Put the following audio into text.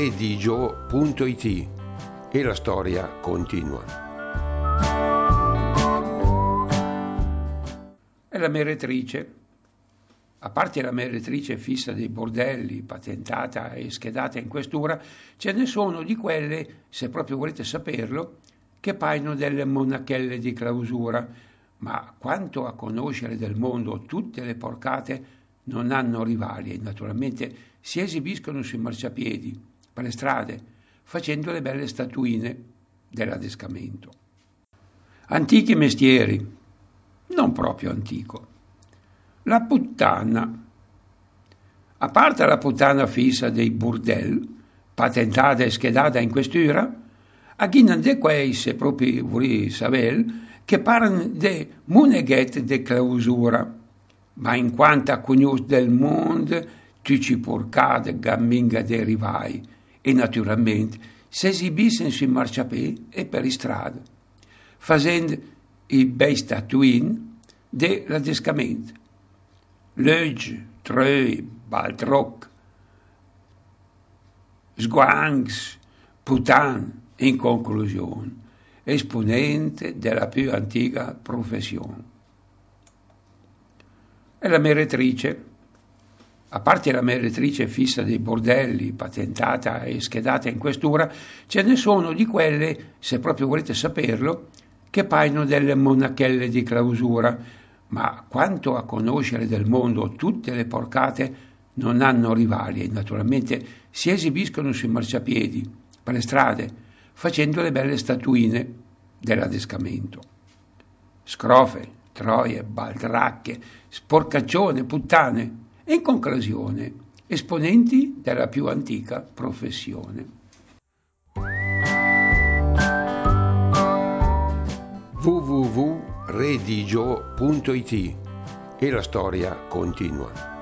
www.redigio.it e la storia continua. È la meretrice. A parte la meretrice fissa dei bordelli, patentata e schedata in questura, ce ne sono di quelle, se proprio volete saperlo, che paiono delle monachelle di clausura, ma quanto a conoscere del mondo tutte le porcate non hanno rivali e naturalmente si esibiscono sui marciapiedi, per le strade, facendo le belle statuine dell'adescamento. Antichi mestieri, non proprio antico. La puttana. A parte la puttana fissa dei burdel, patentata e schedata in questura, a chi non de quei, se proprio vuoi saper, che parlano de muneghet de clausura, ma in quanto a cognus del mondo, tu ci porcate gamminga de rivai, e naturalmente si esibiscono sui marciapiedi e per le strade, facendo i bei statuini dell'adescamento. Legge, Treu, Baltroc, Sguangs, Putan, in conclusione, esponente della più antica professione. È la meretrice. A parte la meretrice fissa dei bordelli, patentata e schedata in questura, ce ne sono di quelle, se proprio volete saperlo, che paiono delle monachelle di clausura, ma quanto a conoscere del mondo tutte le porcate non hanno rivali e naturalmente si esibiscono sui marciapiedi, per le strade, facendo le belle statuine dell'adescamento. Scrofe, troie, baldracche, sporcaccione, puttane e in conclusione esponenti della più antica professione. www.redigio.it e la storia continua.